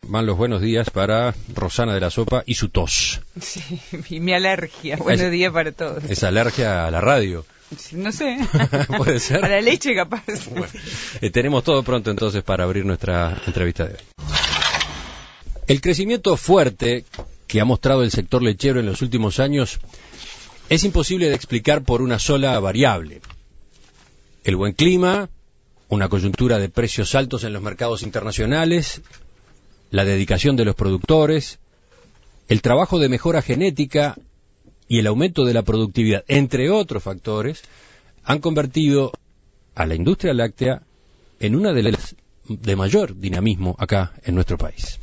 Van los buenos días para Rosana de la Sopa y su tos. Sí, y mi alergia. Buenos días para todos. ¿Es alergia a la radio? No sé. ¿Puede ser? A la leche, capaz. Bueno, tenemos todo pronto entonces para abrir nuestra entrevista de hoy. El crecimiento fuerte que ha mostrado el sector lechero en los últimos años es imposible de explicar por una sola variable. El buen clima, una coyuntura de precios altos en los mercados internacionales, la dedicación de los productores, el trabajo de mejora genética y el aumento de la productividad, entre otros factores, han convertido a la industria láctea en una de las de mayor dinamismo acá en nuestro país.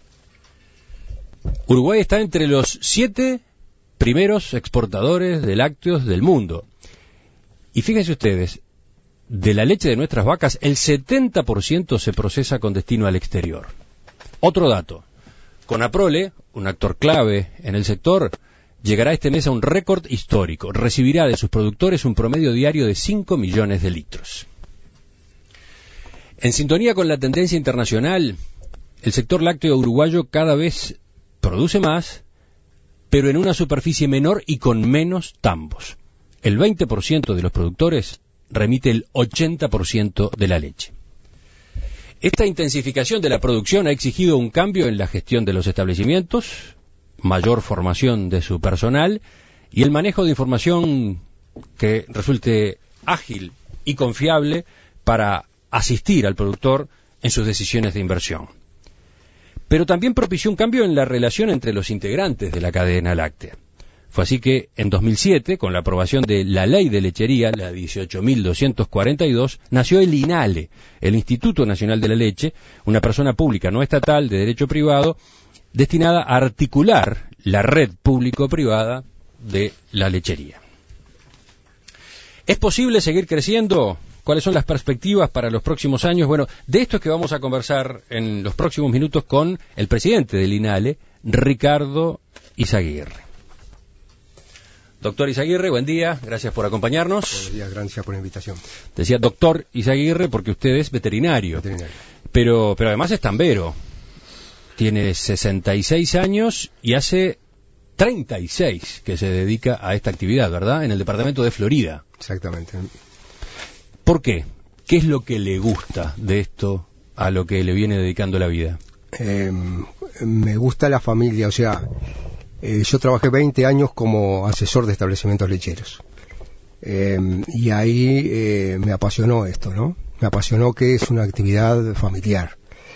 Uruguay está entre los 7 primeros exportadores de lácteos del mundo. Y fíjense ustedes, de la leche de nuestras vacas, el 70% se procesa con destino al exterior. Otro dato, Conaprole, un actor clave en el sector, llegará este mes a un récord histórico. Recibirá de sus productores un promedio diario de 5 millones de litros. En sintonía con la tendencia internacional, el sector lácteo uruguayo cada vez produce más, pero en una superficie menor y con menos tambos. El 20% de los productores remite el 80% de la leche. Esta intensificación de la producción ha exigido un cambio en la gestión de los establecimientos, mayor formación de su personal y el manejo de información que resulte ágil y confiable para asistir al productor en sus decisiones de inversión. Pero también propició un cambio en la relación entre los integrantes de la cadena láctea. Fue así que en 2007, con la aprobación de la Ley de Lechería, la 18.242, nació el INALE, el Instituto Nacional de la Leche, una persona pública no estatal de derecho privado, destinada a articular la red público-privada de la lechería. ¿Es posible seguir creciendo? ¿Cuáles son las perspectivas para los próximos años? Bueno, de esto es que vamos a conversar en los próximos minutos con el presidente del INALE, Ricardo Izaguirre. Doctor Izaguirre, buen día, gracias por acompañarnos. Buenos días, gracias por la invitación. Decía doctor Izaguirre porque usted es veterinario. Pero además es tambero. Tiene 66 años y hace 36 que se dedica a esta actividad, ¿verdad? En el departamento de Florida. Exactamente. ¿Por qué? ¿Qué es lo que le gusta de esto a lo que le viene dedicando la vida? Me gusta la familia, o sea, yo trabajé 20 años como asesor de establecimientos lecheros. Y ahí me apasionó esto, ¿no? Me apasionó que es una actividad familiar.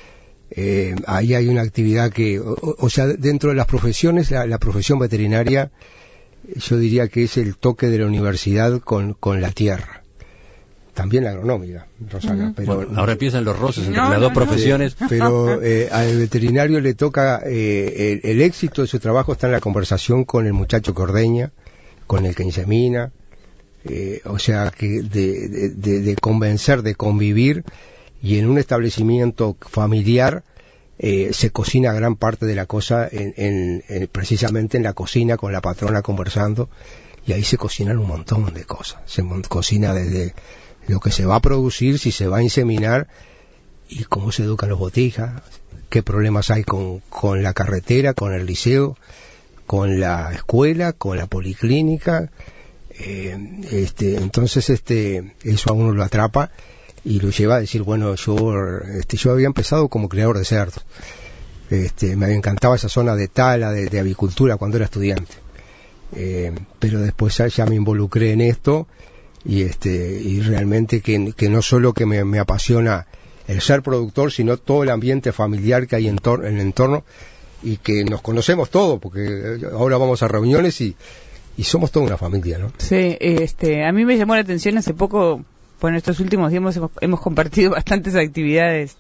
Ahí hay una actividad que, o sea, dentro de las profesiones, la profesión veterinaria, yo diría que es el toque de la universidad con la tierra. También la agronómica, Rosana. Pero bueno, ahora empiezan los roces entre las dos profesiones. Pero al veterinario le toca, el éxito de su trabajo está en la conversación con el muchacho que ordeña, con el que insemina, o sea, que de convencer, de convivir, y en un establecimiento familiar se cocina gran parte de la cosa precisamente en la cocina con la patrona conversando, y ahí se cocinan un montón de cosas. Se cocina desde lo que se va a producir, si se va a inseminar, y cómo se educan los botijas, qué problemas hay con la carretera, con el liceo, con la escuela, con la policlínica. Entonces eso a uno lo atrapa y lo lleva a decir, bueno, yo había empezado como criador de cerdos. Me encantaba esa zona de tala, de avicultura cuando era estudiante. Pero después ya me involucré en esto. Y realmente que no solo que me apasiona el ser productor, sino todo el ambiente familiar que hay en el entorno, y que nos conocemos todos, porque ahora vamos a reuniones y somos toda una familia, ¿no? Sí, a mí me llamó la atención hace poco, bueno, estos últimos días hemos compartido bastantes actividades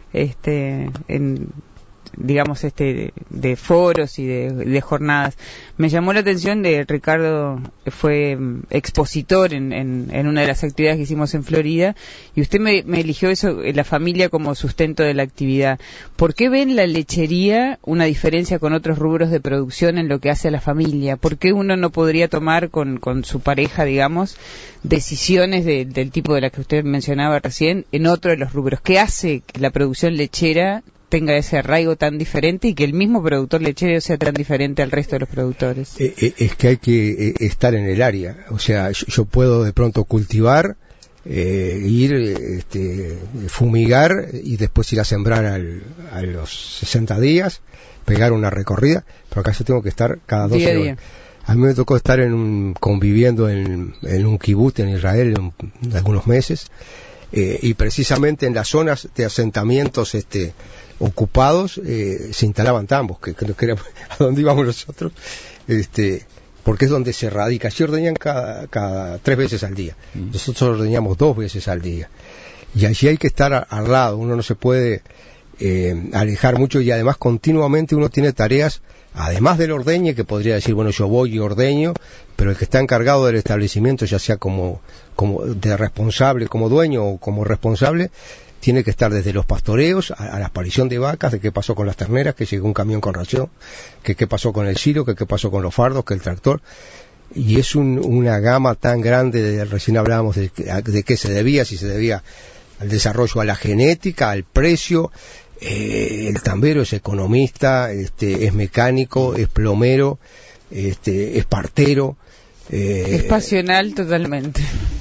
de foros y de jornadas. Me llamó la atención de Ricardo, fue expositor en una de las actividades que hicimos en Florida, y usted me eligió eso, la familia como sustento de la actividad. ¿Por qué ve en la lechería una diferencia con otros rubros de producción en lo que hace a la familia? ¿Por qué uno no podría tomar con su pareja, digamos, decisiones del tipo de las que usted mencionaba recién en otro de los rubros? ¿Qué hace que la producción lechera tenga ese arraigo tan diferente y que el mismo productor lechero sea tan diferente al resto de los productores? Es que hay que estar en el área. O sea, yo puedo de pronto cultivar, ir, fumigar y después ir a sembrar a los 60 días, pegar una recorrida, pero acá yo tengo que estar cada 12 horas. A mí me tocó estar conviviendo en un kibutz en Israel en algunos meses, y precisamente en las zonas de asentamientos ocupados se instalaban tambos, que creo que era a donde íbamos nosotros, porque es donde se radica. Allí ordeñan cada 3 veces al día. Nosotros ordeñamos 2 veces al día. Y allí hay que estar al lado, uno no se puede alejar mucho, y además continuamente uno tiene tareas, además del ordeñe, que podría decir, bueno, yo voy y ordeño, pero el que está encargado del establecimiento, ya sea como de responsable, como dueño o como responsable, tiene que estar desde los pastoreos a la aparición de vacas, de qué pasó con las terneras, que llegó un camión con ración, que qué pasó con el silo, que qué pasó con los fardos, que el tractor. Y es una gama tan grande, recién hablábamos de qué se debía, si se debía al desarrollo, a la genética, al precio. El tambero es economista, es mecánico, es plomero, es partero. Es pasional totalmente.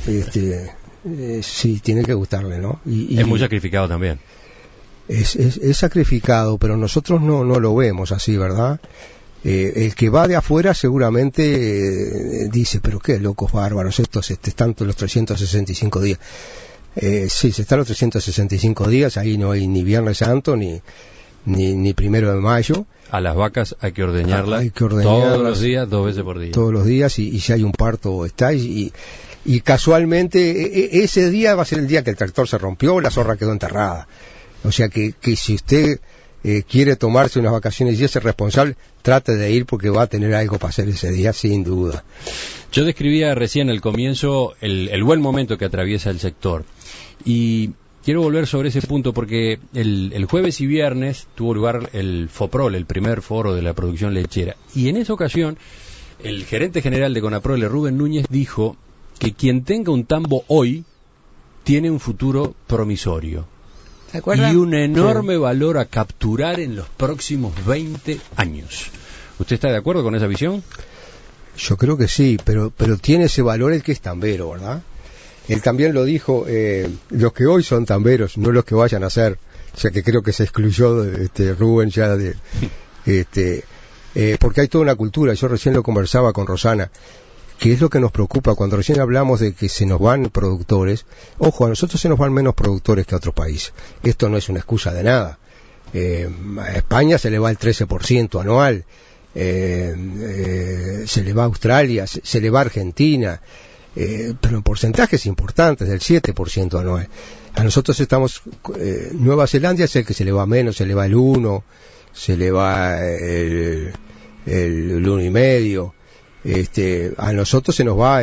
Sí, tiene que gustarle, ¿no? Y es muy sacrificado también. Es sacrificado, pero nosotros no lo vemos así, ¿verdad? El que va de afuera seguramente dice, pero qué locos bárbaros estos, están los 365 días. Sí, se están los 365 días, ahí no hay ni Viernes Santo, ni 1 de mayo. A las vacas hay que ordeñarlas, todos los días, 2 veces por día. Todos los días, y si hay un parto está, y casualmente ese día va a ser el día que el tractor se rompió, la zorra quedó enterrada. O sea que si usted quiere tomarse unas vacaciones y es responsable, trate de ir, porque va a tener algo para hacer ese día, sin duda. Yo describía recién al comienzo el buen momento que atraviesa el sector, y quiero volver sobre ese punto porque el jueves y viernes tuvo lugar el FOPROL, el primer foro de la producción lechera, y en esa ocasión el gerente general de Conaprole, Rubén Núñez, dijo que quien tenga un tambo hoy tiene un futuro promisorio y un enorme valor a capturar en los próximos 20 años. ¿Usted está de acuerdo con esa visión? Yo creo que sí, pero tiene ese valor el que es tambero, ¿verdad? Él también lo dijo, los que hoy son tamberos, no los que vayan a ser, o sea que creo que se excluyó Rubén ya porque hay toda una cultura. Yo recién lo conversaba con Rosana, que es lo que nos preocupa cuando recién hablamos de que se nos van productores. Ojo, a nosotros se nos van menos productores que a otros países. Esto no es una excusa de nada. A España se le va el 13% anual, se le va a Australia, se le va a Argentina, pero en porcentajes importantes, del 7% anual. A nosotros estamos, Nueva Zelanda es el que se le va menos, se le va el 1%, se le va el 1,5%. A nosotros se nos va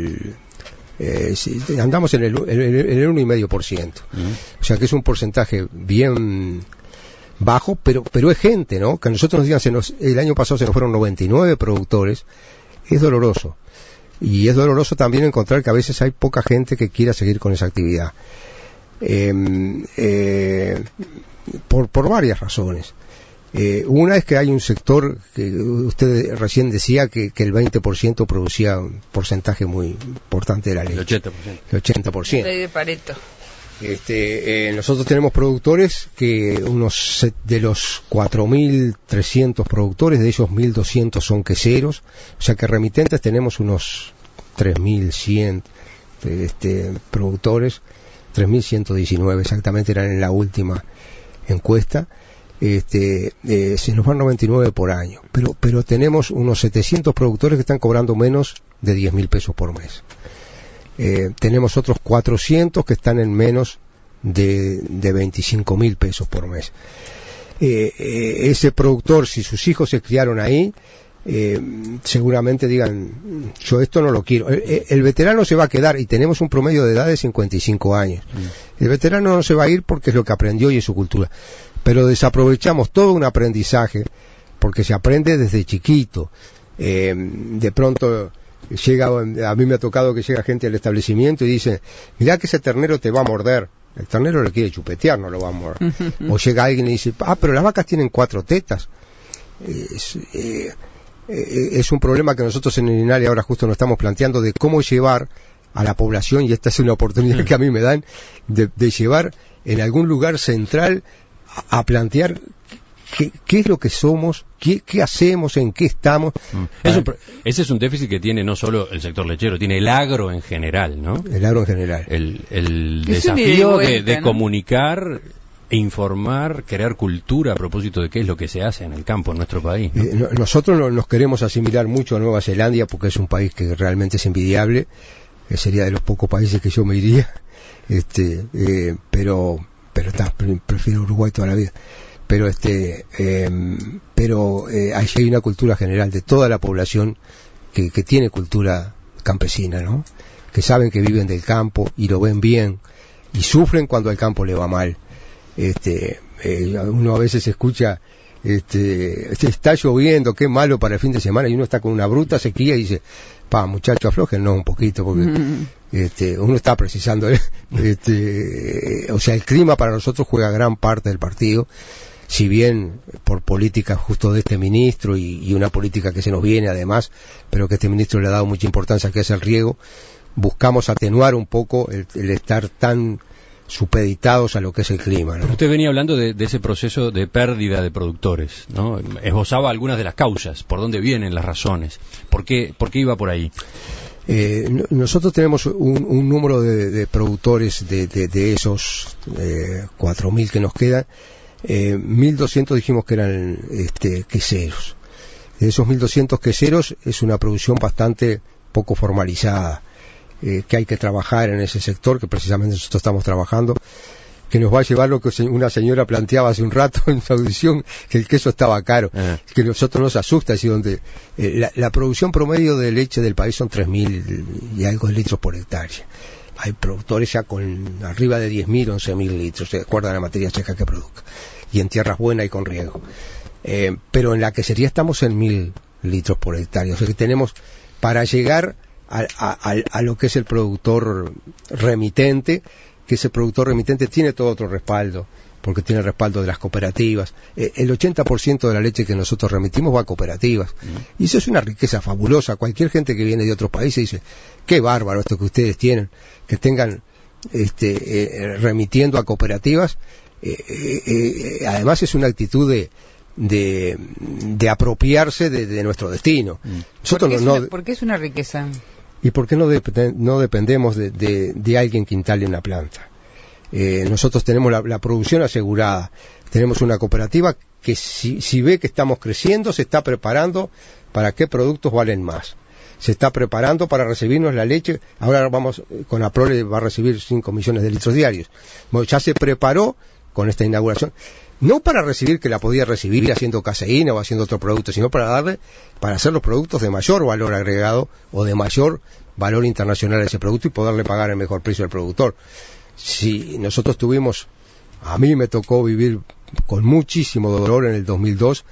andamos en el 1,5%. O sea que es un porcentaje bien bajo, pero es gente, ¿no? Que a nosotros nos digan, el año pasado se nos fueron 99 productores, es doloroso. Y es doloroso también encontrar que a veces hay poca gente que quiera seguir con esa actividad. Por varias razones. Una es que hay un sector que usted recién decía que el 20% producía un porcentaje muy importante de la leche. El 80%. Ley de Pareto. Nosotros tenemos productores que de los 4.300 productores, de ellos 1.200 son queseros, o sea que remitentes tenemos unos 3.100 productores, 3.119 exactamente eran en la última encuesta. Se nos van 99 por año, pero tenemos unos 700 productores que están cobrando menos de 10.000 pesos por mes. Tenemos otros 400 que están en menos de 25.000 pesos por mes. Ese productor, si sus hijos se criaron ahí, seguramente digan, yo esto no lo quiero. El veterano se va a quedar, y tenemos un promedio de edad de 55 años. El veterano no se va a ir porque es lo que aprendió y es su cultura, pero desaprovechamos todo un aprendizaje, porque se aprende desde chiquito. De pronto a mí me ha tocado que llega gente al establecimiento y dice, mirá que ese ternero te va a morder. El ternero lo quiere chupetear, no lo va a morir. O llega alguien y dice, pero las vacas tienen 4 tetas. Es un problema que nosotros en el INALI ahora justo nos estamos planteando de cómo llevar a la población, y esta es una oportunidad que a mí me dan, de llevar en algún lugar central a plantear qué es lo que somos, qué hacemos, en qué estamos. Ese es un déficit que tiene no solo el sector lechero, tiene el agro en general, ¿no? El agro en general. El desafío de comunicar e informar, crear cultura a propósito de qué es lo que se hace en el campo en nuestro país, ¿no? Nosotros nos queremos asimilar mucho a Nueva Zelanda porque es un país que realmente es envidiable, que sería de los pocos países que yo me iría, pero prefiero Uruguay toda la vida. Pero ahí hay una cultura general de toda la población que tiene cultura campesina, ¿no? Que saben que viven del campo y lo ven bien y sufren cuando al campo le va mal. Uno a veces escucha, está lloviendo, qué malo para el fin de semana, y uno está con una bruta sequía y dice, muchacho, aflójennos un poquito, porque uno está precisando, o sea, el clima para nosotros juega gran parte del partido, si bien por política justo de este ministro y una política que se nos viene además, pero que este ministro le ha dado mucha importancia, que es el riego, buscamos atenuar un poco el estar tan supeditados a lo que es el clima, ¿no? Usted venía hablando de ese proceso de pérdida de productores, ¿no? Esbozaba algunas de las causas, por dónde vienen las razones, por qué iba por ahí. Nosotros tenemos un número de productores de esos 4.000 que nos quedan, 1.200 dijimos que eran queseros. De esos 1.200 queseros es una producción bastante poco formalizada, que hay que trabajar en ese sector, que precisamente nosotros estamos trabajando, que nos va a llevar lo que una señora planteaba hace un rato en su audición, que el queso estaba caro, que a nosotros nos asusta, así donde la producción promedio de leche del país son 3.000 y algo de litros por hectárea. Hay productores ya con arriba de 10.000, 11.000 litros, de acuerdo a la materia seca que produzca, y en tierras buenas y con riego. Pero en la quesería estamos en 1.000 litros por hectárea, o sea que tenemos para llegar a lo que es el productor remitente, que ese productor remitente tiene todo otro respaldo, porque tiene el respaldo de las cooperativas. El 80% de la leche que nosotros remitimos va a cooperativas, y eso es una riqueza fabulosa. Cualquier gente que viene de otros países dice, qué bárbaro esto que ustedes tienen, que tengan remitiendo a cooperativas. Además es una actitud de apropiarse de nuestro destino. ¿Por qué es una riqueza? ¿Y por qué no dependemos de alguien que instale una planta? Nosotros tenemos la producción asegurada. Tenemos una cooperativa que si ve que estamos creciendo, se está preparando para qué productos valen más. Se está preparando para recibirnos la leche. Ahora con Aprole va a recibir 5 millones de litros diarios. Bueno, ya se preparó con esta inauguración. No para recibir, que la podía recibir haciendo caseína o haciendo otro producto, sino para hacer los productos de mayor valor agregado o de mayor valor internacional a ese producto y poderle pagar el mejor precio al productor. Si nosotros a mí me tocó vivir con muchísimo dolor en el 2002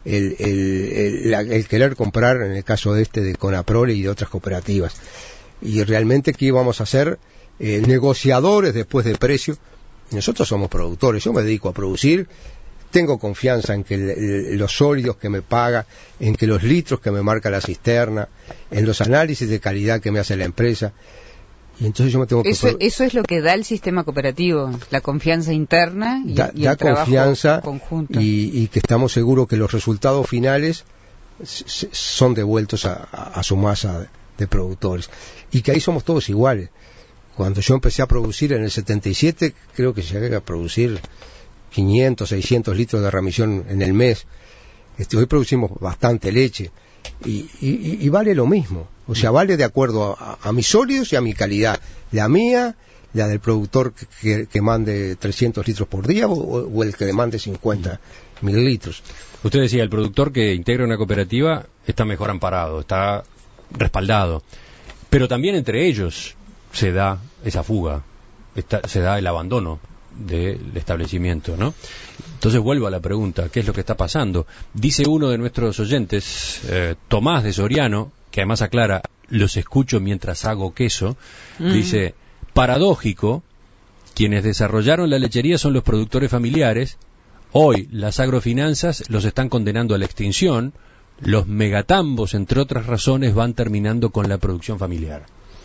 el querer comprar, en el caso de Conaprole y de otras cooperativas. Y realmente que íbamos a ser negociadores después de precio. Nosotros somos productores, yo me dedico a producir, tengo confianza en que los sólidos que me paga, en que los litros que me marca la cisterna, en los análisis de calidad que me hace la empresa. Y entonces yo me tengo que... Eso es lo que da el sistema cooperativo, la confianza interna y el trabajo confianza conjunto. Y que estamos seguros que los resultados finales son devueltos a su masa de productores. Y que ahí somos todos iguales. Cuando yo empecé a producir en el 77, creo que llegué a producir 500, 600 litros de remisión en el mes. Hoy producimos bastante leche y vale lo mismo. O sea, vale de acuerdo a mis sólidos y a mi calidad. La mía, la del productor que mande 300 litros por día o el que demande 50.000 litros. Usted decía, el productor que integra una cooperativa está mejor amparado, está respaldado. Pero también entre ellos se da esa fuga, se da el abandono del establecimiento, ¿no? Entonces vuelvo a la pregunta, ¿qué es lo que está pasando? Dice uno de nuestros oyentes, Tomás de Soriano, que además aclara, los escucho mientras hago queso, dice, paradójico Quienes desarrollaron la lechería son los productores familiares. Hoy las agrofinanzas los están condenando a la extinción. Los megatambos, entre otras razones, van terminando con la producción familiar.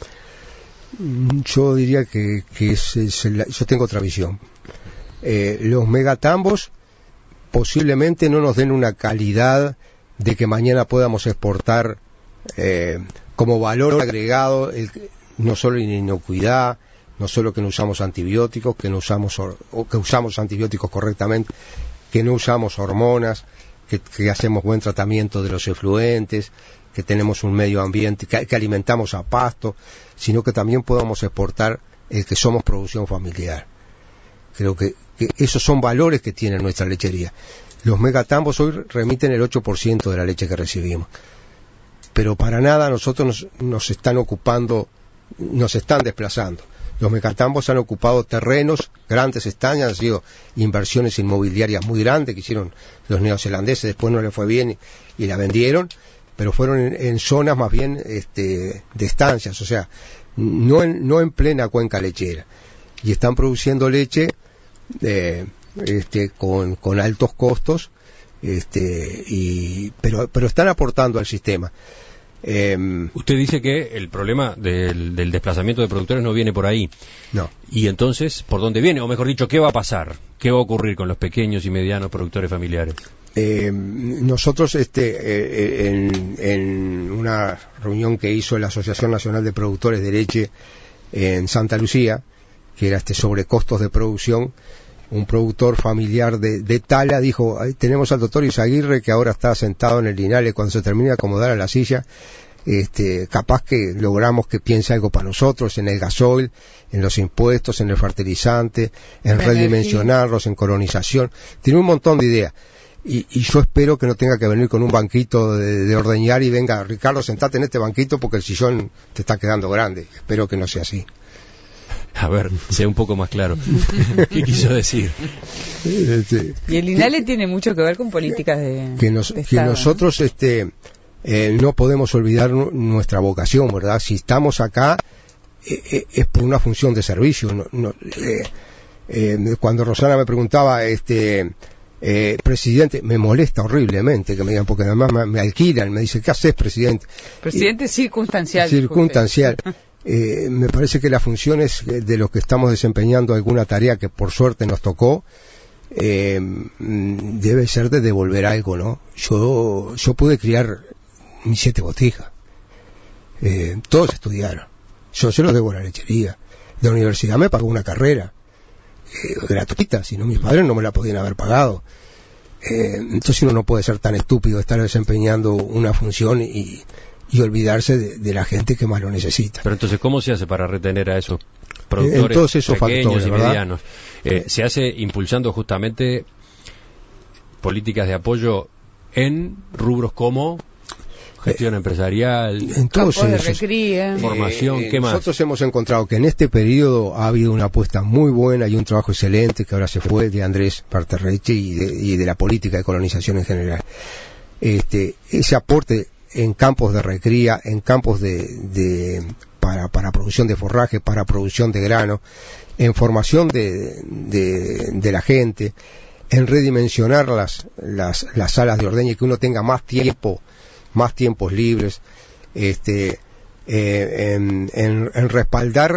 Yo diría que yo tengo otra visión. Los megatambos posiblemente no nos den una calidad de que mañana podamos exportar como valor agregado, no solo en inocuidad, no solo que no usamos antibióticos, que usamos antibióticos correctamente, que no usamos hormonas, que hacemos buen tratamiento de los efluentes, que tenemos un medio ambiente, que alimentamos a pasto, sino que también podamos exportar el que somos producción familiar. Creo que esos son valores que tiene nuestra lechería. Los megatambos hoy remiten el 8% de la leche que recibimos. Pero para nada nosotros nos están ocupando, nos están desplazando. Los megatambos han ocupado terrenos, grandes estañas, han sido inversiones inmobiliarias muy grandes que hicieron los neozelandeses, después no les fue bien y la vendieron, pero fueron en zonas más bien de estancias, o sea, no en plena cuenca lechera. Y están produciendo leche con altos costos, pero están aportando al sistema. Usted dice que el problema del desplazamiento de productores no viene por ahí. No. Y entonces, ¿por dónde viene? O mejor dicho, ¿qué va a pasar? ¿Qué va a ocurrir con los pequeños y medianos productores familiares? Nosotros en una reunión que hizo la Asociación Nacional de Productores de Leche en Santa Lucía, que era sobre costos de producción, un productor familiar de Tala dijo: tenemos al doctor Izaguirre que ahora está sentado en el Linares, cuando se termine de acomodar a la silla, capaz que logramos que piense algo para nosotros en el gasoil, en los impuestos, en el fertilizante, en redimensionarlos, en colonización. Tiene un montón de ideas. Y yo espero que no tenga que venir con un banquito de ordeñar y venga: Ricardo, sentate en este banquito porque el sillón te está quedando grande. Espero que no sea así. A ver, sea un poco más claro. ¿Qué quiso decir? Y el INALE tiene mucho que ver con políticas de Estado, que nosotros no podemos olvidar nuestra vocación, ¿verdad? Si estamos acá es por una función de servicio. Cuando Rosana me preguntaba, presidente, me molesta horriblemente que me digan, porque además me alquilan, me dicen: ¿qué haces, presidente? Presidente circunstancial. Circunstancial. Me parece que las funciones de los que estamos desempeñando alguna tarea que por suerte nos tocó, debe ser de devolver algo, ¿no? Yo pude criar mis 7 botijas. Todos estudiaron. Yo se los debo a la lechería. De la universidad me pagó una carrera gratuita, si no mis padres no me la podían haber pagado. Entonces uno no puede ser tan estúpido de estar desempeñando una función y olvidarse de la gente que más lo necesita. Pero entonces, ¿cómo se hace para retener a esos productores todos esos pequeños factores, y ¿verdad? medianos? Se hace impulsando justamente políticas de apoyo en rubros como gestión empresarial, en todos campos de esos, recría, formación, ¿qué más? Nosotros hemos encontrado que en este periodo ha habido una apuesta muy buena y un trabajo excelente que ahora se fue de Andrés Parterreche y de la política de colonización en general. Ese aporte en campos de recría, en campos para producción de forraje, para producción de grano, en formación de la gente, en redimensionar las salas de ordeña y que uno tenga más tiempos libres, en respaldar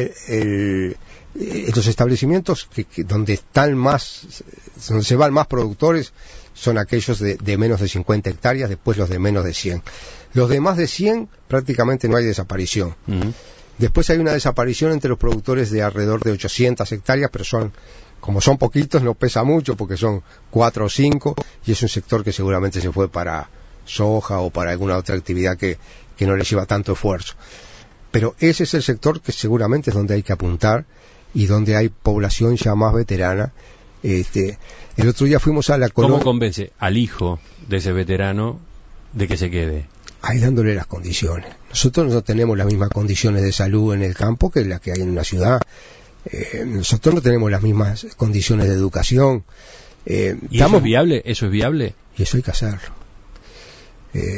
los establecimientos donde se van más productores son aquellos de menos de 50 hectáreas, después los de menos de 100. Los de más de 100 prácticamente no hay desaparición. Uh-huh. Después hay una desaparición entre los productores de alrededor de 800 hectáreas, pero como son poquitos, no pesa mucho porque son 4 o 5 y es un sector que seguramente se fue para soja o para alguna otra actividad que no les lleva tanto esfuerzo. Pero ese es el sector que seguramente es donde hay que apuntar y donde hay población ya más veterana. El otro día fuimos a la colonia. ¿Cómo convence al hijo de ese veterano de que se quede? Ahí dándole las condiciones. Nosotros no tenemos las mismas condiciones de salud en el campo que las que hay en una ciudad. Nosotros no tenemos las mismas condiciones de educación. ¿Y eso es viable? ¿Eso es viable? Y eso hay que hacerlo.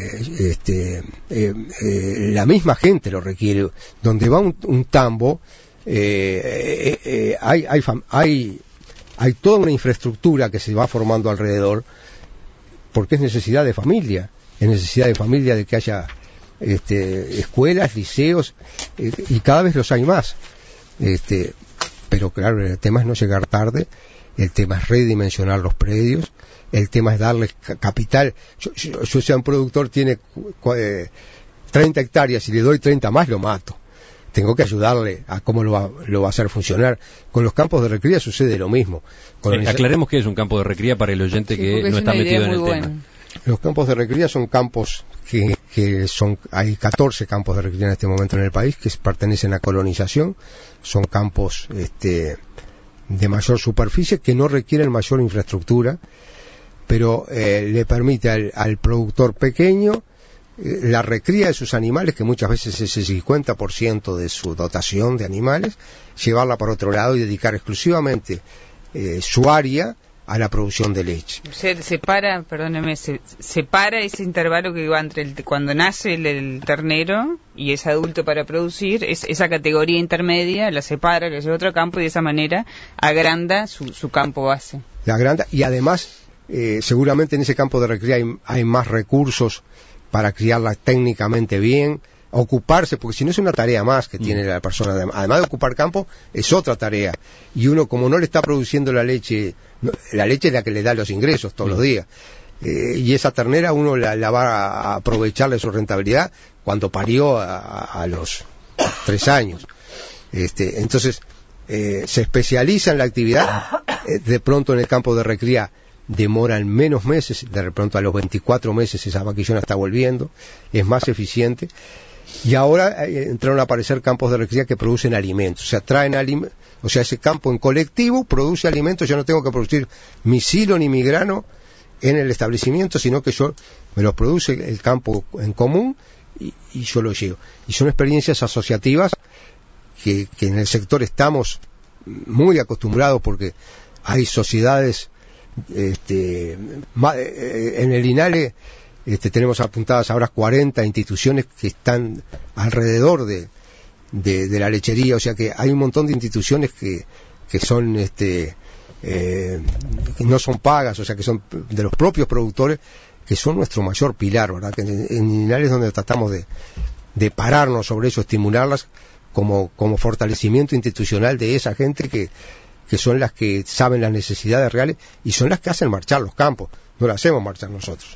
La misma gente lo requiere. Donde va un tambo, hay toda una infraestructura que se va formando alrededor, porque es necesidad de familia, de que haya escuelas, liceos, y cada vez los hay más. Pero claro, el tema es no llegar tarde, el tema es redimensionar los predios, el tema es darles capital. Yo sea un productor, tiene 30 hectáreas y le doy 30 más, lo mato. Tengo que ayudarle a cómo lo va a hacer funcionar. Con los campos de recría sucede lo mismo. Aclaremos que es un campo de recría para el oyente que no está metido en el tema. Los campos de recría son campos hay 14 campos de recría en este momento en el país que pertenecen a colonización. Son campos de mayor superficie que no requieren mayor infraestructura, pero le permite al productor pequeño la recría de sus animales, que muchas veces es el 50% de su dotación de animales, llevarla para otro lado y dedicar exclusivamente su área a la producción de leche. Separa ese intervalo que va entre cuando nace el ternero y es adulto para producir, esa categoría intermedia la separa, la lleva a otro campo y de esa manera agranda su campo base. La agranda, y además seguramente en ese campo de recría hay más recursos para criarla técnicamente bien, ocuparse, porque si no es una tarea más que tiene la persona, además de ocupar campo, es otra tarea, y uno como no le está produciendo la leche es la que le da los ingresos todos los días, y esa ternera uno la va a aprovecharle su rentabilidad cuando parió a los 3 años. Entonces se especializa en la actividad, de pronto en el campo de recría demoran menos meses, de pronto a los 24 meses esa vaquillona está volviendo, es más eficiente, y ahora entraron a aparecer campos de recría que producen alimentos, o sea, traen alimentos, o sea, ese campo en colectivo produce alimentos, yo no tengo que producir mi silo ni mi grano en el establecimiento, sino que yo me los produce el campo en común y yo los llevo. Y son experiencias asociativas que en el sector estamos muy acostumbrados, porque hay sociedades. En el INALE tenemos apuntadas ahora 40 instituciones que están alrededor de la lechería, o sea que hay un montón de instituciones que son que no son pagas, o sea que son de los propios productores, que son nuestro mayor pilar, ¿verdad? Que en INALE es donde tratamos de pararnos sobre eso, estimularlas como fortalecimiento institucional de esa gente que son las que saben las necesidades reales y son las que hacen marchar los campos, no las hacemos marchar nosotros.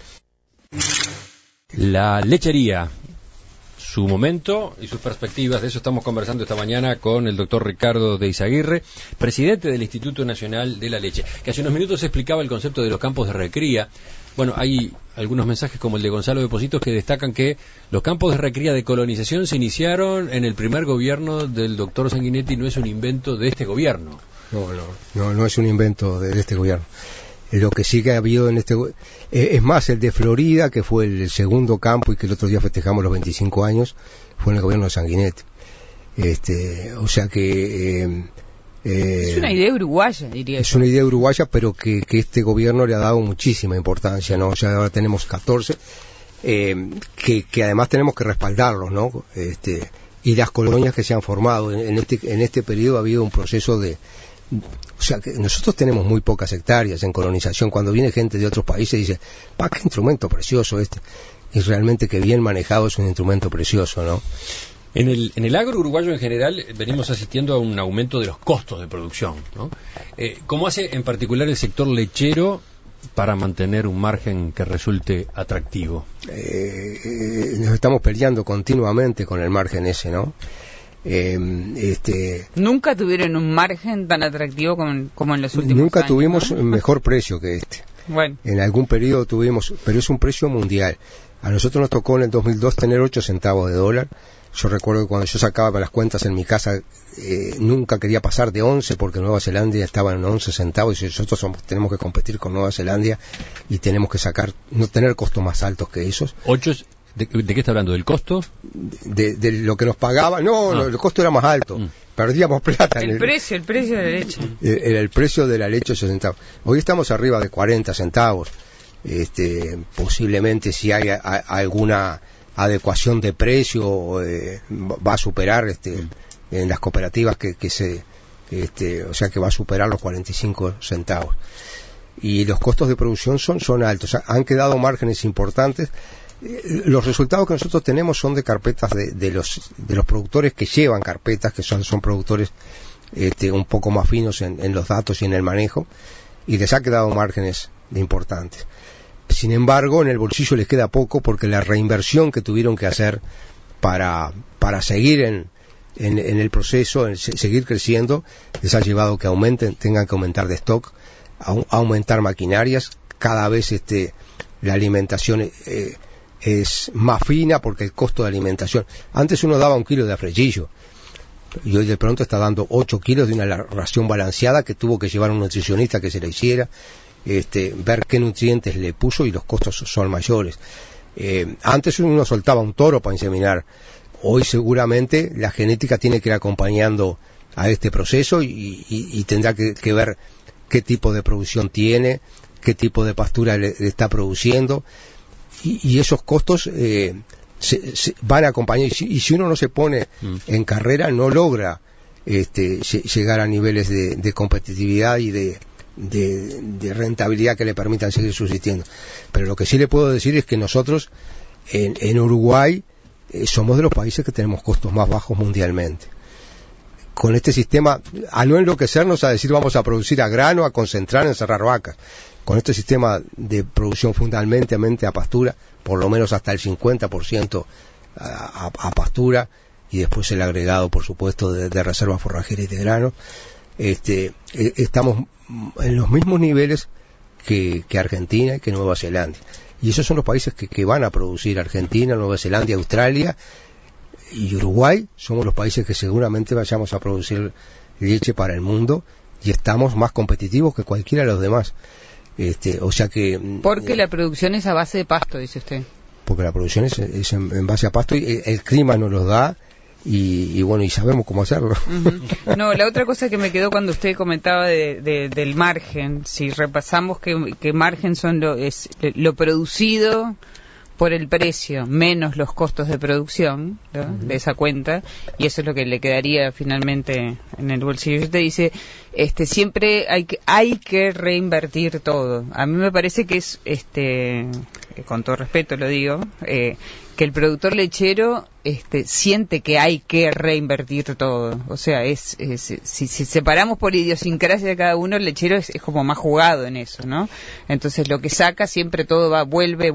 La lechería, su momento y sus perspectivas, de eso estamos conversando esta mañana con el doctor Ricardo de Izaguirre, presidente del Instituto Nacional de la Leche, que hace unos minutos explicaba el concepto de los campos de recría. Bueno, hay algunos mensajes como el de Gonzalo de Positos que destacan que los campos de recría de colonización se iniciaron en el primer gobierno del doctor Sanguinetti, no es un invento de este gobierno. No es un invento de este gobierno. Lo que sí que ha habido en es más, el de Florida, que fue el segundo campo y que el otro día festejamos los 25 años, fue en el gobierno de Sanguinetti. O sea que es una idea uruguaya, diría. Es una idea uruguaya, pero que este gobierno le ha dado muchísima importancia, ¿no? Ya ahora tenemos 14, que además tenemos que respaldarlos, ¿no? Y las colonias que se han formado en este periodo ha habido un proceso o sea, que nosotros tenemos muy pocas hectáreas en colonización. Cuando viene gente de otros países dice, qué instrumento precioso y realmente que bien manejado es un instrumento precioso, ¿no? En el agro uruguayo en general venimos asistiendo a un aumento de los costos de producción, ¿no? ¿Cómo hace en particular el sector lechero para mantener un margen que resulte atractivo? Nos estamos peleando continuamente con el margen ese, ¿no? Nunca tuvieron un margen tan atractivo como en los últimos años. Nunca tuvimos mejor precio que este. Bueno. En algún periodo tuvimos, pero es un precio mundial. A nosotros nos tocó en el 2002 tener 8 centavos de dólar. Yo recuerdo que cuando yo sacaba las cuentas en mi casa, nunca quería pasar de 11 porque Nueva Zelanda estaba en 11 centavos y nosotros tenemos que competir con Nueva Zelanda y tenemos que no tener costos más altos que esos. 8, ¿de qué está hablando? ¿Del costo? De lo que nos pagaban. No, el costo era más alto. Perdíamos plata. El precio de la leche. Era el precio de la leche 8 centavos. Hoy estamos arriba de 40 centavos. Posiblemente si hay alguna adecuación de precio va a superar en las cooperativas o sea que va a superar los 45 centavos. Y los costos de producción son altos, han quedado márgenes importantes. Los resultados que nosotros tenemos son de carpetas de los productores que llevan carpetas, que son productores un poco más finos en los datos y en el manejo, y les ha quedado márgenes importantes. Sin embargo, en el bolsillo les queda poco, porque la reinversión que tuvieron que hacer para seguir en el proceso, seguir creciendo, les ha llevado que tengan que aumentar de stock, aumentar maquinarias. Cada vez la alimentación es más fina, porque el costo de alimentación, antes uno daba 1 kilo de afrechillo, y hoy de pronto está dando 8 kilos de una ración balanceada que tuvo que llevar un nutricionista que se la hiciera, ver qué nutrientes le puso, y los costos son mayores. Antes uno soltaba un toro para inseminar, hoy seguramente la genética tiene que ir acompañando a este proceso, y tendrá que ver qué tipo de producción tiene, qué tipo de pastura le está produciendo, y esos costos se van a acompañar, y si uno no se pone en carrera, no logra llegar a niveles de competitividad y de rentabilidad que le permitan seguir subsistiendo. Pero lo que sí le puedo decir es que nosotros en Uruguay somos de los países que tenemos costos más bajos mundialmente. Con este sistema, a no enloquecernos a decir vamos a producir a grano, a concentrar, a encerrar vacas. Con este sistema de producción fundamentalmente a pastura, por lo menos hasta el 50% a pastura, y después el agregado, por supuesto, de reservas forrajeras y de grano, estamos en los mismos niveles que Argentina y que Nueva Zelanda. Y esos son los países que van a producir. Argentina, Nueva Zelanda, Australia y Uruguay somos los países que seguramente vayamos a producir leche para el mundo, y estamos más competitivos que cualquiera de los demás. O sea que... Porque la producción es a base de pasto, dice usted. Porque la producción es en base a pasto, y el clima nos los da, y bueno, y sabemos cómo hacerlo. Uh-huh. No, la otra cosa que me quedó cuando usted comentaba del margen, si repasamos que margen son lo producido por el precio menos los costos de producción, ¿no? Uh-huh. De esa cuenta, y eso es lo que le quedaría finalmente en el bolsillo. Usted dice, siempre hay que reinvertir todo. A mí me parece que es, con todo respeto lo digo, que el productor lechero siente que hay que reinvertir todo. O sea, si separamos por idiosincrasia de cada uno, el lechero es como más jugado en eso, ¿no? Entonces lo que saca siempre todo vuelve.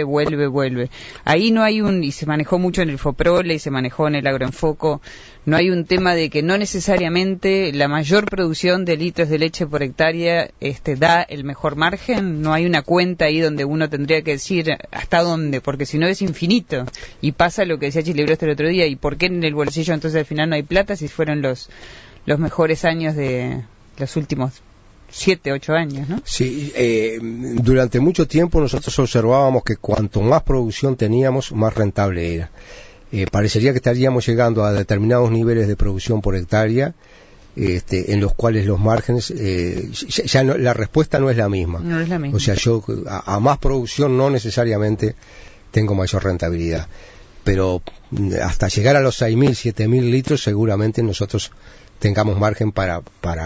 Ahí no hay y se manejó mucho en el FOPROLE y se manejó en el Agroenfoco, no hay un tema de que no necesariamente la mayor producción de litros de leche por hectárea da el mejor margen. No hay una cuenta ahí donde uno tendría que decir hasta dónde, porque si no es infinito, y pasa lo que decía Chilebroste el otro día. ¿Y por qué en el bolsillo entonces al final no hay plata si fueron los mejores años de los últimos 7, 8 años, ¿no? Sí, durante mucho tiempo nosotros observábamos que cuanto más producción teníamos, más rentable era. Parecería que estaríamos llegando a determinados niveles de producción por hectárea, en los cuales los márgenes, la respuesta no es la misma. No es la misma. O sea, yo a más producción no necesariamente tengo mayor rentabilidad. Pero hasta llegar a los 6.000, 7.000 litros, seguramente nosotros tengamos margen para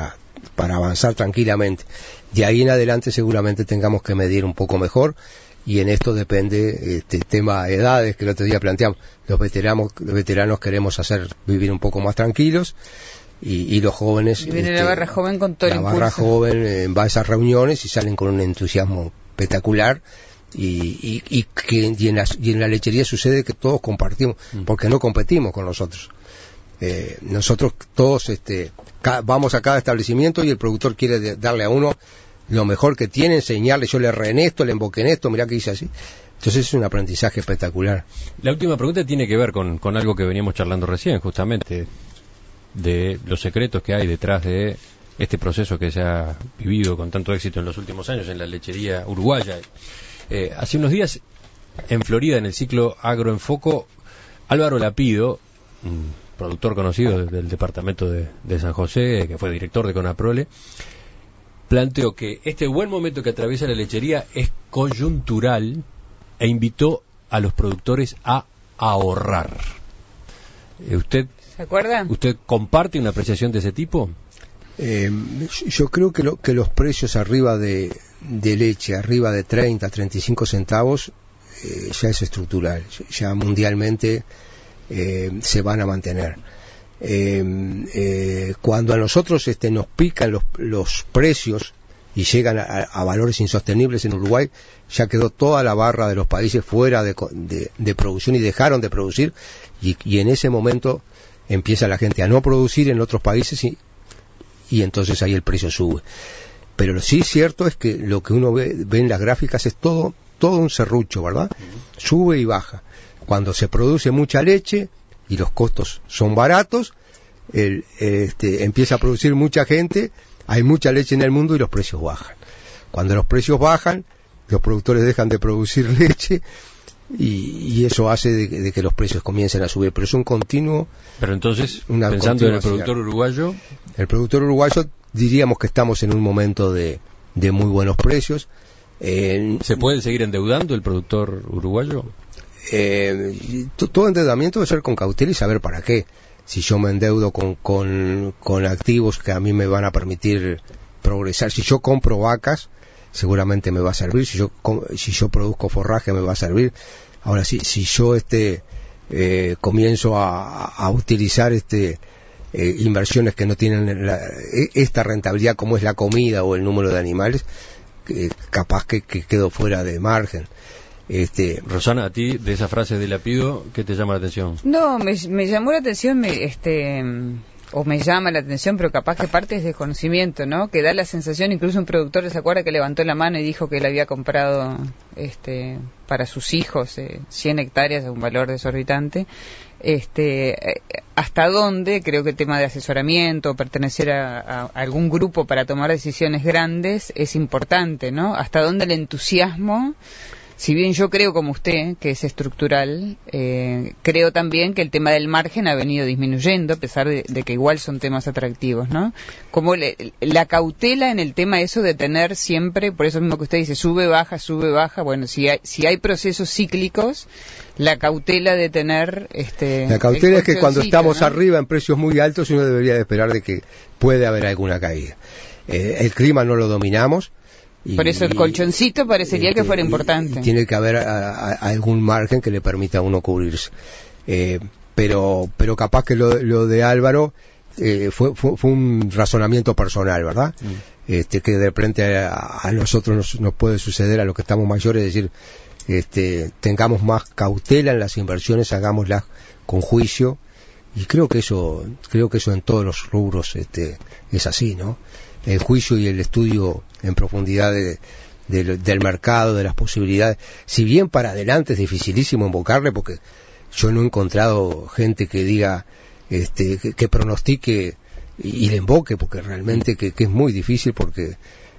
avanzar tranquilamente. De ahí en adelante seguramente tengamos que medir un poco mejor, y en esto depende tema edades, que el otro día planteamos. Los veteranos queremos vivir un poco más tranquilos, y los jóvenes... Y viene la barra joven con todo el impulso. La barra joven va a esas reuniones y salen con un entusiasmo espectacular, y en la lechería sucede que todos compartimos, porque no competimos con nosotros. Nosotros todos vamos a cada establecimiento, y el productor quiere darle a uno lo mejor que tiene, enseñarle, yo le erré en esto, le emboqué en esto, mirá que hice así. Entonces es un aprendizaje espectacular. La última pregunta tiene que ver con algo que veníamos charlando recién, justamente, de los secretos que hay detrás de este proceso que se ha vivido con tanto éxito en los últimos años en la lechería uruguaya. Hace unos días, en Florida, en el ciclo Agroenfoco, Álvaro Lapido, un productor conocido del departamento de San José, que fue director de Conaprole, planteó que este buen momento que atraviesa la lechería es coyuntural, e invitó a los productores a ahorrar. ¿Usted ¿Se acuerda? ¿Usted comparte una apreciación de ese tipo? Yo creo que los precios arriba de leche, arriba de 30, 35 centavos, ya es estructural, ya mundialmente se van a mantener. Cuando a nosotros nos pican los precios y llegan a valores insostenibles en Uruguay, ya quedó toda la barra de los países fuera de producción y dejaron de producir, y en ese momento empieza la gente a no producir en otros países y entonces ahí el precio sube. Pero sí cierto es que lo que uno ve en las gráficas es todo un serrucho, ¿verdad? Sube y baja. Cuando se produce mucha leche y los costos son baratos, empieza a producir mucha gente, hay mucha leche en el mundo y los precios bajan. Cuando los precios bajan, los productores dejan de producir leche y eso hace de que los precios comiencen a subir, pero es un continuo. Pero entonces, pensando en el productor uruguayo, el productor uruguayo diríamos que estamos en un momento de muy buenos precios. ¿Se puede seguir endeudando el productor uruguayo? Todo endeudamiento debe ser con cautela y saber para qué. Si yo me endeudo con activos que a mí me van a permitir progresar, si yo compro vacas, seguramente me va a servir. Si yo produzco forraje, me va a servir. Ahora, si yo comienzo a utilizar inversiones que no tienen esta rentabilidad, como es la comida o el número de animales, capaz que quedo fuera de margen. Rosana, a ti, de esa frase de Lapido, ¿qué te llama la atención? No, me llamó la atención, o me llama la atención, pero capaz que parte es desconocimiento, ¿no? Que da la sensación, incluso un productor, ¿se acuerda que levantó la mano y dijo que él había comprado para sus hijos 100 hectáreas a un valor desorbitante? ¿Hasta dónde? Creo que el tema de asesoramiento, pertenecer a algún grupo para tomar decisiones grandes es importante, ¿no? ¿Hasta dónde el entusiasmo? Si bien yo creo como usted que es estructural, creo también que el tema del margen ha venido disminuyendo, a pesar de que igual son temas atractivos, ¿no? Como la cautela en el tema eso de tener siempre, por eso mismo que usted dice, sube, baja, bueno, si hay procesos cíclicos, la cautela de tener... la cautela es que cuando estamos, ¿no?, arriba en precios muy altos, uno debería de esperar de que puede haber alguna caída. El clima no lo dominamos. Por eso el colchoncito parecería que fuera importante. Tiene que haber algún margen que le permita a uno cubrirse. Pero capaz que lo de Álvaro fue un razonamiento personal, ¿verdad? Que de repente a nosotros nos puede suceder, a los que estamos mayores, decir, tengamos más cautela en las inversiones, hagámoslas con juicio, y creo que eso en todos los rubros es así, ¿no? El juicio y el estudio en profundidad del mercado, de las posibilidades. Si bien para adelante es dificilísimo invocarle, porque yo no he encontrado gente que diga, que pronostique y le invoque, porque realmente que es muy difícil, porque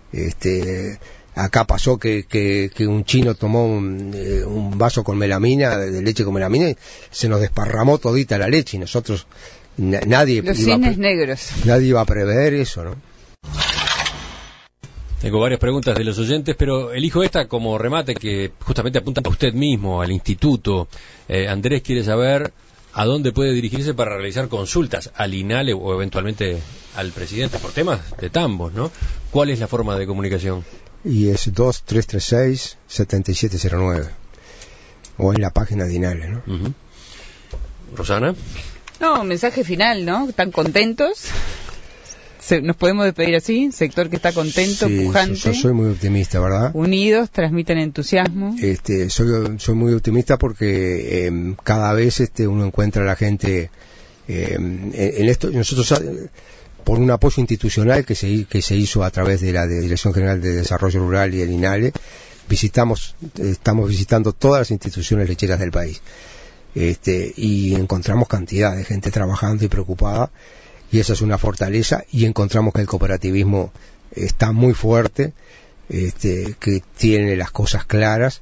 acá pasó que un chino tomó un vaso con melamina, de leche con melamina, y se nos desparramó todita la leche, y nosotros nadie iba a prever eso, ¿no? Tengo varias preguntas de los oyentes, pero elijo esta como remate, que justamente apunta a usted mismo, al instituto. Andrés quiere saber a dónde puede dirigirse para realizar consultas, al INALE o eventualmente al presidente, por temas de tambos, ¿no? ¿Cuál es la forma de comunicación? Y es 2336-7709, o en la página de INALE, ¿no? Uh-huh. ¿Rosana? No, mensaje final, ¿no? ¿Están contentos? ¿Nos podemos despedir así? Sector que está contento, sí, pujante. Yo soy muy optimista, ¿verdad? Unidos, transmiten entusiasmo. Soy muy optimista porque cada vez uno encuentra a la gente en esto. Nosotros, por un apoyo institucional que se hizo a través de la Dirección General de Desarrollo Rural y el INALE, estamos visitando todas las instituciones lecheras del país. Y encontramos cantidad de gente trabajando y preocupada, y esa es una fortaleza, y encontramos que el cooperativismo está muy fuerte, que tiene las cosas claras,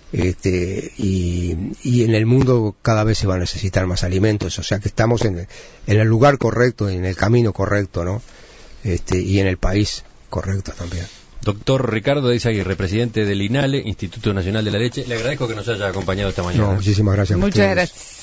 y en el mundo cada vez se va a necesitar más alimentos, o sea que estamos en el lugar correcto, en el camino correcto, ¿no? Y en el país correcto también. Doctor Ricardo de Izaguirre, presidente del INALE, Instituto Nacional de la Leche, le agradezco que nos haya acompañado esta mañana. No, muchísimas gracias. Muchas gracias.